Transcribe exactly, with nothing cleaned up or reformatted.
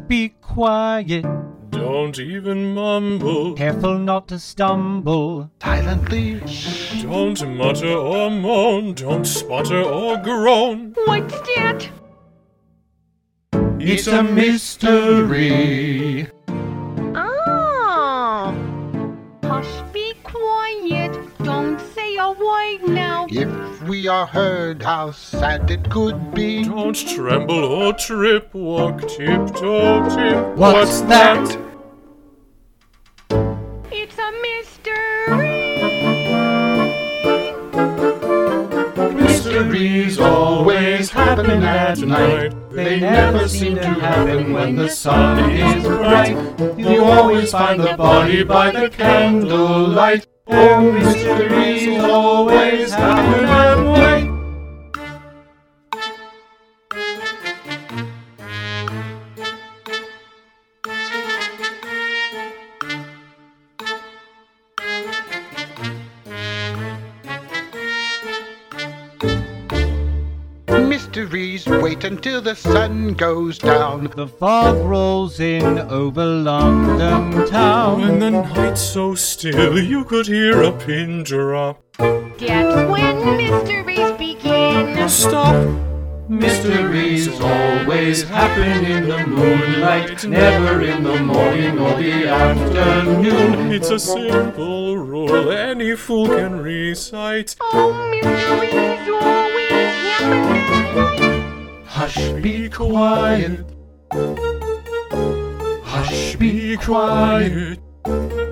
be quiet. Don't even mumble. Careful not to stumble. Silently. Don't mutter or moan. Don't sputter or groan. What's that? It's a mystery. Oh. Hush, be quiet. Don't say a word now. If we are heard, how sad it could be. Don't tremble or trip. Walk tiptoe tip. What's that? It's a mystery. Mysteries always happen at night. They never seem to happen when the sun is bright. You always find the body by the candlelight. Oh, mysteries always happen at night. Mysteries wait until the sun goes down. The fog rolls in over London town. When the night's so still, you could hear a pin drop. That's when mysteries begin. Stop. Mysteries always happen in the moonlight, never in the morning or the afternoon. It's a simple rule any fool can recite. Oh, mysteries always happen at night. Hush, be quiet. Hush, be quiet.